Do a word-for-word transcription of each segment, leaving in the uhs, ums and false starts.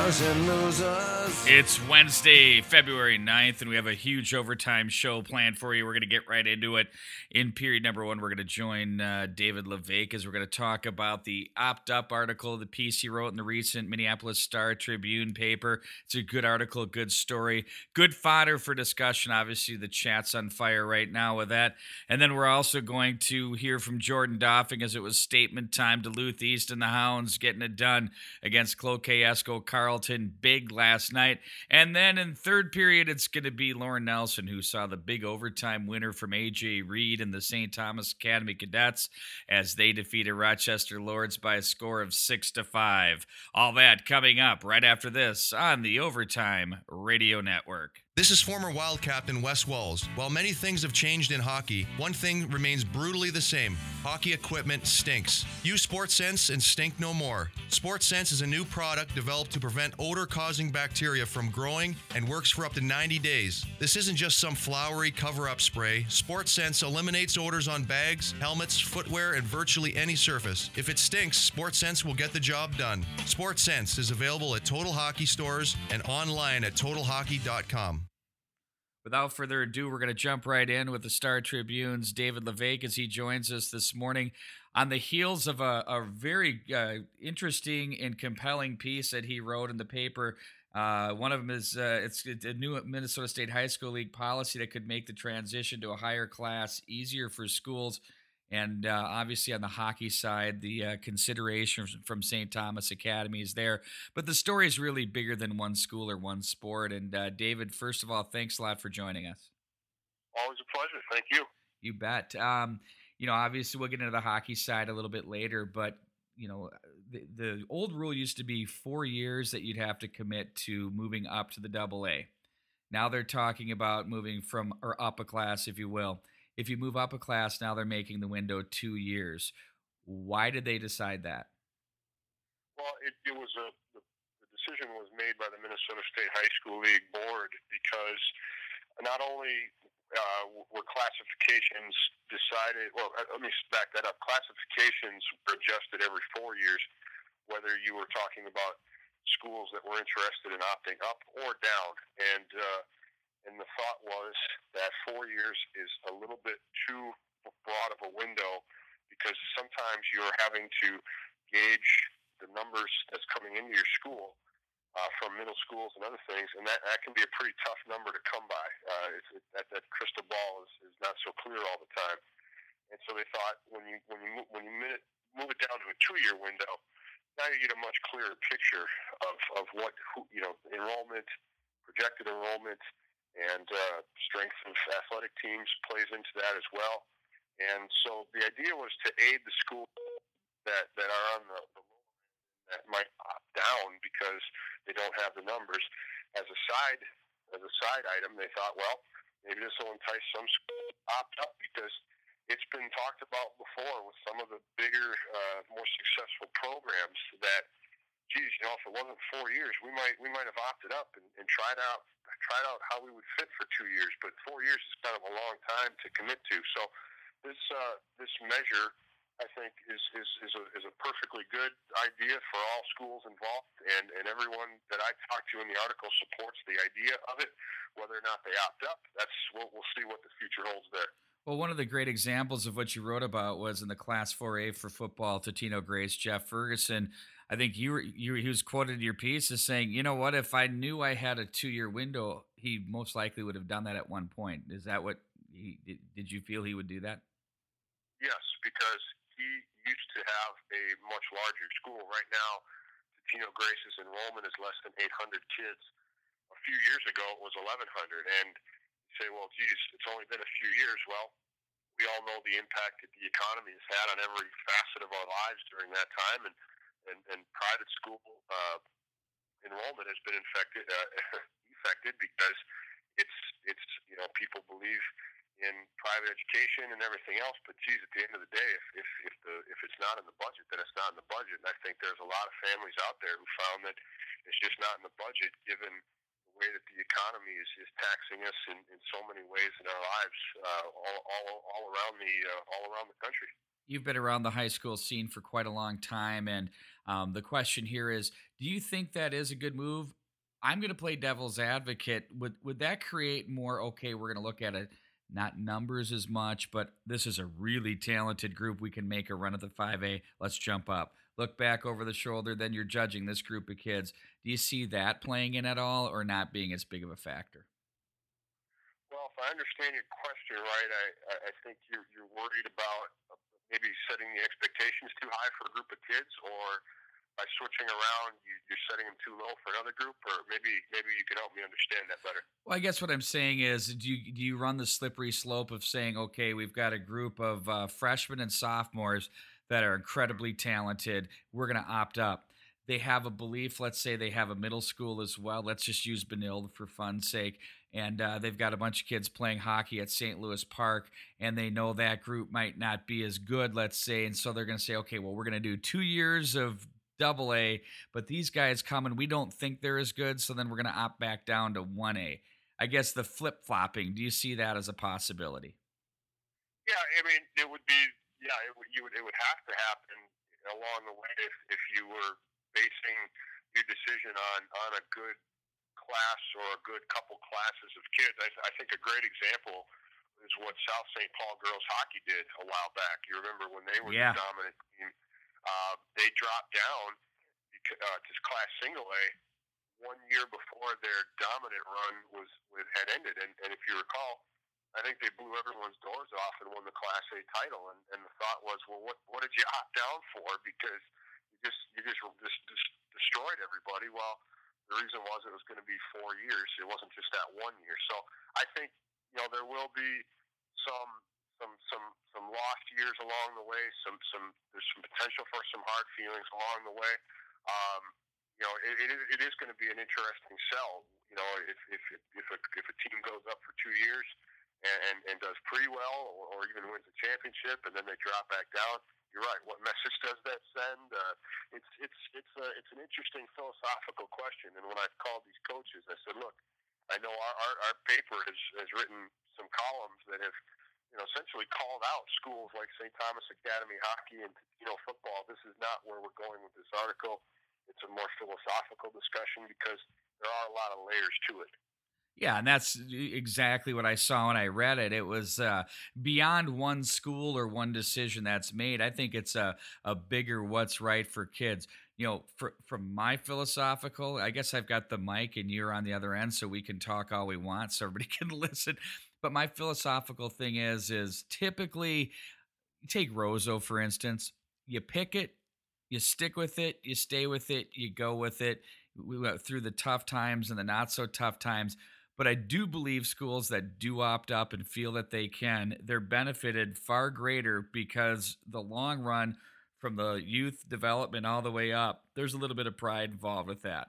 winners and losers. It's Wednesday, February ninth, and we have a huge overtime show planned for you. We're going to get right into it. In period number one, we're going to join uh, David LeVake as we're going to talk about the opt-up article, the piece he wrote in the recent Minneapolis Star-Tribune paper. It's a good article, good story, good fodder for discussion. Obviously, the chat's on fire right now with that. And then we're also going to hear from Jordan Doffing as it was statement time. Duluth East and the Hounds getting it done against Cloquet Esco Carleton big last night. And then in third period, it's going to be Lauren Nelson, who saw the big overtime winner from A J Reed and the Saint Thomas Academy Cadets as they defeated Rochester Lords by a score of six to five. All that coming up right after this on the Overtime Radio Network. This is former Wild captain Wes Walls. While many things have changed in hockey, one thing remains brutally the same. Hockey equipment stinks. Use Sports Sense and stink no more. Sports Sense is a new product developed to prevent odor-causing bacteria from growing and works for up to ninety days. This isn't just some flowery cover-up spray. Sports Sense eliminates odors on bags, helmets, footwear, and virtually any surface. If it stinks, Sports Sense will get the job done. Sports Sense is available at Total Hockey stores and online at total hockey dot com. Without further ado, we're going to jump right in with the Star Tribune's David LeVake as he joins us this morning on the heels of a, a very uh, interesting and compelling piece that he wrote in the paper. Uh, one of them is uh, it's, it's a new Minnesota State High School League policy that could make the transition to a higher class easier for schools. And uh, obviously on the hockey side, the uh, consideration from Saint Thomas Academy is there. But the story is really bigger than one school or one sport. And uh, David, first of all, thanks a lot for joining us. Always a pleasure. Thank you. You bet. Um, you know, obviously we'll get into the hockey side a little bit later, but you know, the, the old rule used to be four years that you'd have to commit to moving up to the double A. Now they're talking about moving from, or up a class, if you will. If you move up a class, now they're making the window two years. Why did they decide that? Well, it, it was a the, the decision was made by the Minnesota State High School League board because not only uh, were classifications decided. Well, let me back that up. Classifications were adjusted every four years, whether you were talking about schools that were interested in opting up or down, and. Uh, And the thought was that four years is a little bit too broad of a window because sometimes you're having to gauge the numbers that's coming into your school uh, from middle schools and other things, and that, that can be a pretty tough number to come by. Uh, it's, it, that, that crystal ball is, is not so clear all the time. And so they thought when you when you move, when you move it, move it down to a two-year window, now you get a much clearer picture of, of what who, you know enrollment, projected enrollment. And uh, strength of athletic teams plays into that as well. And so the idea was to aid the schools that, that are on the, the lower end that might opt down because they don't have the numbers. As a side, as a side item, they thought, well, maybe this will entice some schools to opt up because it's been talked about before with some of the bigger, uh, more successful programs that. Geez, you know, if it wasn't four years, we might we might have opted up and, and tried out tried out how we would fit for two years. But four years is kind of a long time to commit to. So this uh, this measure, I think, is is is a, is a perfectly good idea for all schools involved, and, and everyone that I talked to in the article supports the idea of it. Whether or not they opt up, that's we'll, we'll see what the future holds there. Well, one of the great examples of what you wrote about was in the Class four A for football, Totino Grace, Jeff Ferguson. I think you were, you he was quoted in your piece as saying, you know what, if I knew I had a two-year window, he most likely would have done that at one point. Is that what he did? Did you feel he would do that? Yes, because he used to have a much larger school. Right now, Totino Grace's enrollment is less than eight hundred kids. A few years ago, it was eleven hundred. And you say, well, geez, it's only been a few years. Well, we all know the impact that the economy has had on every facet of our lives during that time. And And, and private school uh, enrollment has been infected, uh, affected because it's it's you know people believe in private education and everything else. But geez, at the end of the day, if if if, the, if it's not in the budget, then it's not in the budget. And I think there's a lot of families out there who found that it's just not in the budget, given the way that the economy is, is taxing us in, in so many ways in our lives, uh, all, all all around the uh, all around the country. You've been around the high school scene for quite a long time, and um, the question here is: do you think that is a good move? I'm going to play devil's advocate. Would would that create more? Okay, we're going to look at it not numbers as much, but this is a really talented group. We can make a run at the five A. Let's jump up. Look back over the shoulder. Then you're judging this group of kids. Do you see that playing in at all, or not being as big of a factor? Well, if I understand your question right, I, I I think you're, you're worried about uh, maybe setting the expectations too high for a group of kids, or by switching around, you, you're setting them too low for another group, or maybe maybe you can help me understand that better. Well, I guess what I'm saying is, do you do you run the slippery slope of saying, okay, we've got a group of uh, freshmen and sophomores that are incredibly talented. We're going to opt up. They have a belief. Let's say they have a middle school as well. Let's just use Benilde for fun's sake. And uh, they've got a bunch of kids playing hockey at Saint Louis Park, and they know that group might not be as good, let's say. And so they're going to say, okay, well, we're going to do two years of double A, but these guys come and we don't think they're as good, so then we're going to opt back down to one A. I guess the flip-flopping, do you see that as a possibility? Yeah, I mean, it would be, yeah, it would, you would, it would have to happen along the way if, if you were basing your decision on, on a good class or a good couple classes of kids. I, I think a great example is what South Saint Paul girls hockey did a while back. You remember when they were Yeah. the dominant team, uh, they dropped down uh, to class single A one year before their dominant run was, was had ended. And, and if you recall, I think they blew everyone's doors off and won the Class A title. And, and the thought was, well, what what did you opt down for? Because you just you just just, just destroyed everybody. Well, the reason was it was going to be four years. It wasn't just that one year. So I think you know there will be some some some some lost years along the way. Some some there's some potential for some hard feelings along the way. Um, you know, it, it, it is going to be an interesting sell. You know, if if if a, if a team goes up for two years and, and, and does pretty well, or, or even wins a championship, and then they drop back down. You're right. What message does that send? Uh, it's it's it's a, it's an interesting philosophical question. And when I've called these coaches, I said, look, I know our, our, our paper has, has written some columns that have you know essentially called out schools like Saint Thomas Academy hockey and you know football. This is not where we're going with this article. It's a more philosophical discussion because there are a lot of layers to it. Yeah, and that's exactly what I saw when I read it. It was uh, beyond one school or one decision that's made. I think it's a, a bigger what's right for kids. You know, for, from my philosophical, I guess I've got the mic and you're on the other end, so we can talk all we want, so everybody can listen. But my philosophical thing is, is typically, take Roseau, for instance. You pick it, you stick with it, you stay with it, you go with it. We went through the tough times and the not so tough times. But I do believe schools that do opt up and feel that they can, they're benefited far greater because the long run from the youth development all the way up, there's a little bit of pride involved with that.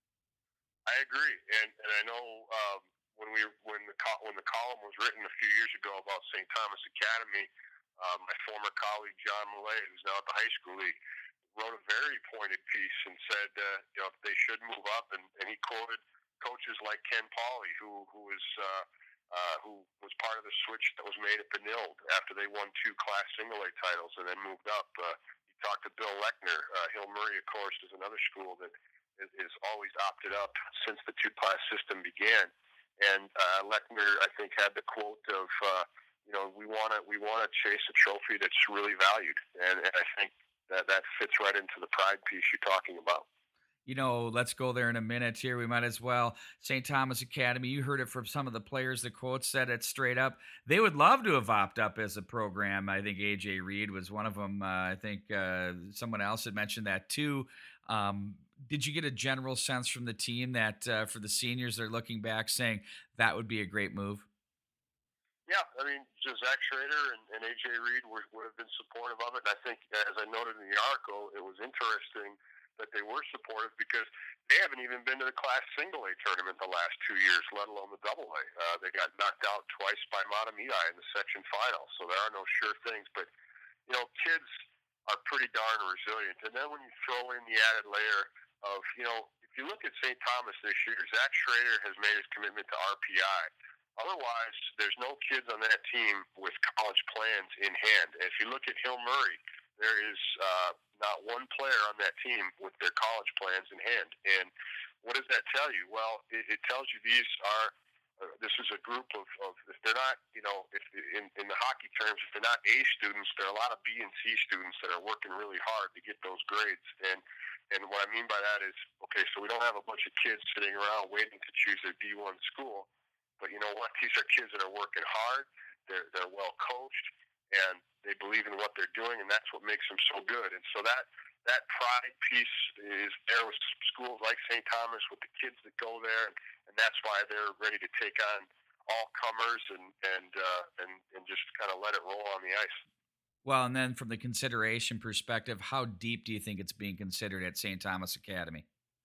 I agree, and and I know um, when we when the when the column was written a few years ago about Saint Thomas Academy, uh, my former colleague John Millay, who's now at the high school league, wrote a very pointed piece and said uh, you know they should move up, and, and he quoted coaches like Ken Pauley, who who was uh, uh, who was part of the switch that was made at Benilde after they won two Class Single A titles and then moved up. Uh, you talked to Bill Lechner. Uh, Hill Murray, of course, is another school that is, is always opted up since the two-class system began. And uh, Lechner, I think, had the quote of uh, you know we want to we want to chase a trophy that's really valued, and, and I think that that fits right into the pride piece you're talking about. You know, let's go there in a minute here. We might as well. Saint Thomas Academy, you heard it from some of the players. The quote said it straight up. They would love to have opted up as a program. I think A J Reed was one of them. Uh, I think uh, someone else had mentioned that too. Um, did you get a general sense from the team that uh, for the seniors, they're looking back saying that would be a great move? Yeah, I mean, Zach Schrader and, and A J Reed would, would have been supportive of it. And I think, as I noted in the article, it was interesting that they were supportive because they haven't even been to the Class Single A tournament the last two years, let alone the Double A. Uh, they got knocked out twice by Matamidi in the section final, so there are no sure things. But, you know, kids are pretty darn resilient. And then when you throw in the added layer of, you know, if you look at Saint Thomas this year, Zach Schrader has made his commitment to R P I. Otherwise, there's no kids on that team with college plans in hand. And if you look at Hill Murray, there is uh, not one player on that team with their college plans in hand. And what does that tell you? Well, it, it tells you these are, uh, this is a group of, of, if they're not, you know, if in, in the hockey terms, if they're not A students, there are a lot of B and C students that are working really hard to get those grades. And and what I mean by that is, okay, so we don't have a bunch of kids sitting around waiting to choose their D one school. But you know what? These are kids that are working hard. They're they're well coached, and they believe in what they're doing, and that's what makes them so good. And so that that pride piece is there with schools like Saint Thomas, with the kids that go there, and, and that's why they're ready to take on all comers and and uh, and and just kind of let it roll on the ice. Well, and then from the consideration perspective, how deep do you think it's being considered at Saint Thomas Academy?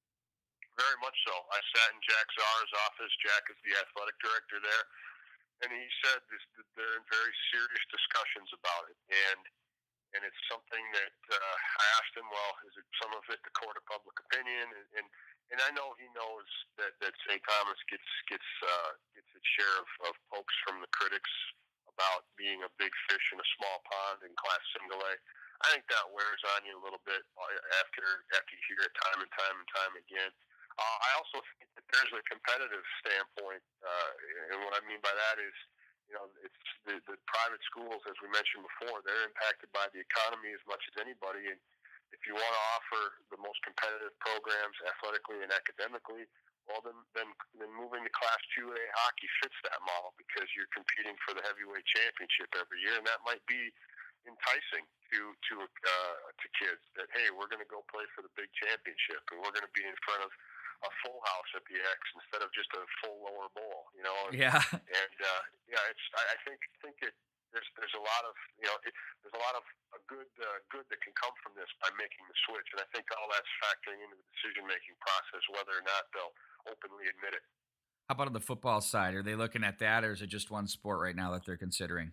Very much so. I sat in Jack Czar's office. Jack is the athletic director there, and he said this, that they're in very serious discussions about it. And and it's something that uh, I asked him, well, is it some of it the court of public opinion? And and, and I know he knows that, that Saint Thomas gets gets uh, gets its share of, of pokes from the critics about being a big fish in a small pond in Class Single A. I think that wears on you a little bit after after you hear it time and time and time again. Uh, I also think that there's a competitive standpoint, uh, and what I mean by that is, you know, it's the, the private schools, as we mentioned before, they're impacted by the economy as much as anybody. And if you want to offer the most competitive programs athletically and academically, well, then then, then moving to Class two A hockey fits that model because you're competing for the heavyweight championship every year, and that might be enticing to to uh, to kids that, hey, we're going to go play for the big championship, and we're going to be in front of a full house at the X instead of just a full lower bowl, you know. And, yeah. And uh, yeah, it's. I, I think think it. There's there's a lot of you know it, there's a lot of a good uh, good that can come from this by making the switch, and I think all that's factoring into the decision making process, whether or not they'll openly admit it. How about on the football side? Are they looking at that, or is it just one sport right now that they're considering?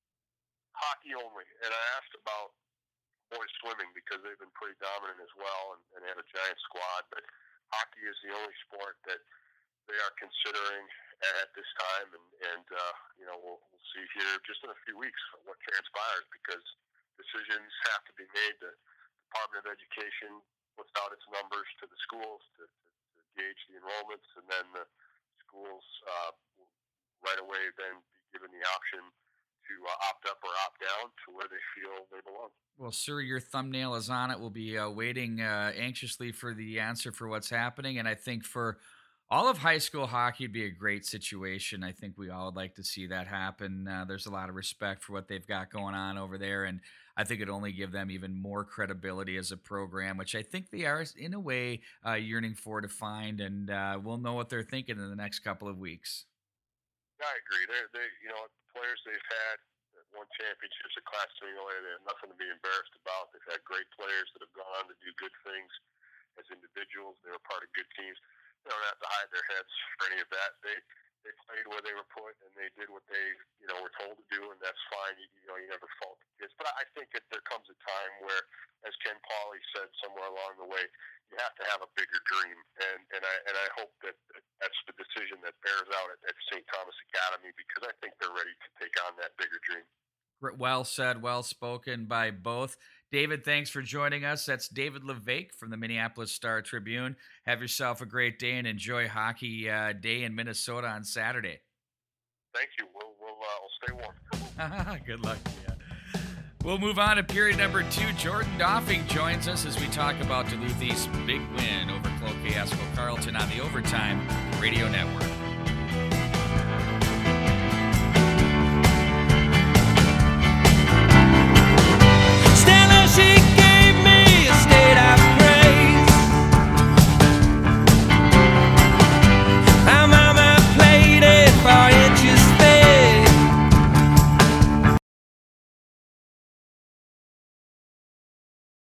Hockey only, and I asked about boys swimming because they've been pretty dominant as well, and, and have a giant squad, but hockey is the only sport that they are considering at this time, and, and uh, you know, we'll, we'll see here just in a few weeks what transpires because decisions have to be made. The Department of Education puts out its numbers to the schools to, to, to gauge the enrollments, and then the schools uh, will right away then be given the option to uh, opt up or opt down to where they feel they belong. Well, sir, your thumbnail is on it. We'll be uh, waiting uh, anxiously for the answer for what's happening. And I think for all of high school hockey, it'd be a great situation. I think we all would like to see that happen. Uh, there's a lot of respect for what they've got going on over there. And I think it'd only give them even more credibility as a program, which I think they are, in a way, uh, yearning for to find. And uh, we'll know what they're thinking in the next couple of weeks. I agree. They're, they, you know, the players they've had that won championships at Class Single A, they have nothing to be embarrassed about. They've had great players that have gone on to do good things as individuals. They were part of good teams. They don't have to hide their heads for any of that. They they played where they were put, and they did what they, you know, were told to do, and that's fine. You, you know, you never fault the kids. But I think that there comes a time where, as Ken Pauley said somewhere along the way, you have to have a bigger dream, and and I and I hope that, that that's the decision that bears out at, at Saint Thomas Academy, because I think they're ready to take on that bigger dream. Well said, well spoken by both. David, thanks for joining us. That's David LeVake from the Minneapolis Star Tribune. Have yourself a great day and enjoy Hockey uh, Day in Minnesota on Saturday. Thank you. We'll we'll, uh, we'll stay warm. Good luck to you. We'll move on to period number two. Jordan Doffing joins us as we talk about Duluth East's big win over Cloquet Esco Carleton on the Overtime Radio Network.